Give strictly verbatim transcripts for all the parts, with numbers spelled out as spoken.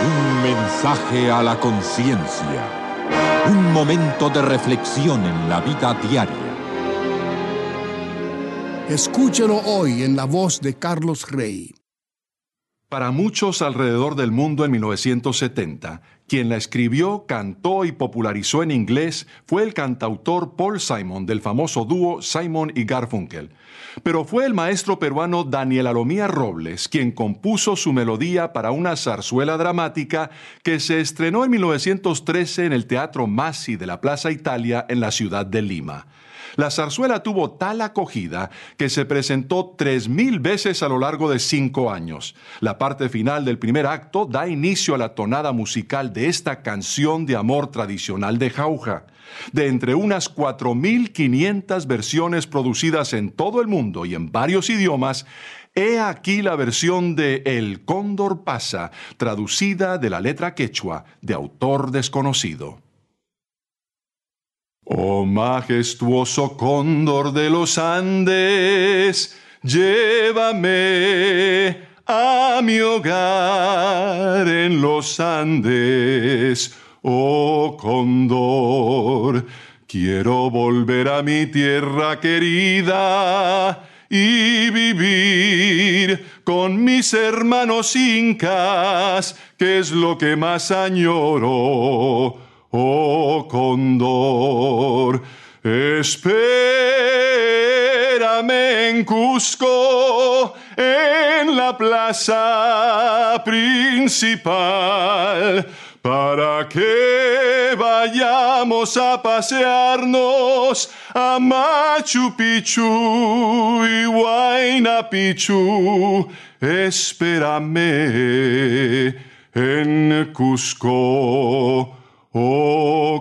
Un mensaje a la conciencia. Un momento de reflexión en la vida diaria. Escúchelo hoy en la voz de Carlos Rey. Para muchos alrededor del mundo en mil novecientos setenta, quien la escribió, cantó y popularizó en inglés fue el cantautor Paul Simon del famoso dúo Simon y Garfunkel. Pero fue el maestro peruano Daniel Alomía Robles quien compuso su melodía para una zarzuela dramática que se estrenó en mil novecientos trece en el Teatro Massi de la Plaza Italia en la ciudad de Lima. La zarzuela tuvo tal acogida que se presentó tres mil veces a lo largo de cinco años. La parte final del primer acto da inicio a la tonada musical de esta canción de amor tradicional de Jauja. De entre unas cuatro mil quinientas versiones producidas en todo el mundo y en varios idiomas, he aquí la versión de El Cóndor Pasa, traducida de la letra quechua, de autor desconocido. Oh majestuoso cóndor de los Andes, llévame a mi hogar en los Andes. Oh cóndor, quiero volver a mi tierra querida y vivir con mis hermanos incas, que es lo que más añoro. Oh cóndor, espérame en Cusco, en la plaza principal, para que vayamos a pasearnos a Machu Picchu y Huayna Picchu. Espérame en Cusco, oh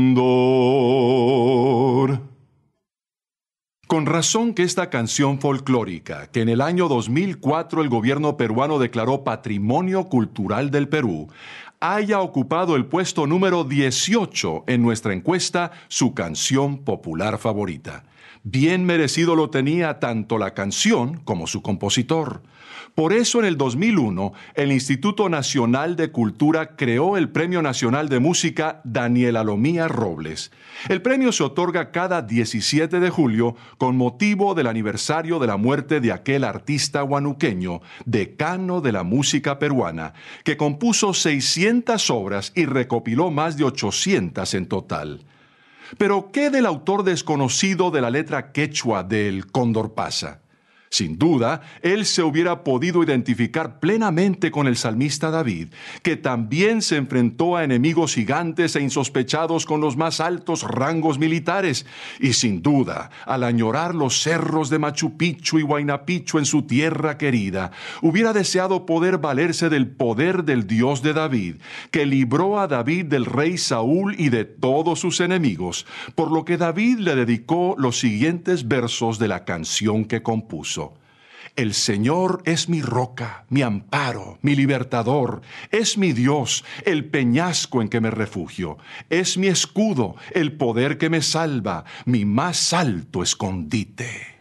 cóndor. Con razón que esta canción folclórica, que en el año dos mil cuatro el gobierno peruano declaró Patrimonio Cultural del Perú, haya ocupado el puesto número dieciocho en nuestra encuesta Su canción popular favorita. Bien merecido lo tenía tanto la canción como su compositor. Por eso en el dos mil uno, el Instituto Nacional de Cultura creó el Premio Nacional de Música Daniel Alomía Robles. El premio se otorga cada diecisiete de julio con motivo del aniversario de la muerte de aquel artista huanuqueño, decano de la música peruana, que compuso seiscientas obras y recopiló más de ochocientas en total. Pero, ¿qué del autor desconocido de la letra quechua del Cóndor Pasa? Sin duda, él se hubiera podido identificar plenamente con el salmista David, que también se enfrentó a enemigos gigantes e insospechados con los más altos rangos militares, y sin duda, al añorar los cerros de Machu Picchu y Huayna Picchu en su tierra querida, hubiera deseado poder valerse del poder del Dios de David, que libró a David del rey Saúl y de todos sus enemigos, por lo que David le dedicó los siguientes versos de la canción que compuso. El Señor es mi roca, mi amparo, mi libertador, es mi Dios, el peñasco en que me refugio, es mi escudo, el poder que me salva, mi más alto escondite.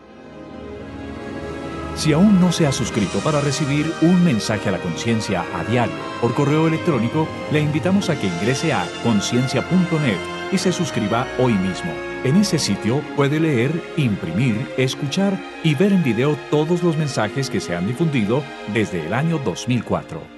Si aún no se ha suscrito para recibir un mensaje a la conciencia a diario por correo electrónico, le invitamos a que ingrese a conciencia punto net y se suscriba hoy mismo. En ese sitio puede leer, imprimir, escuchar y ver en video todos los mensajes que se han difundido desde el año dos mil cuatro.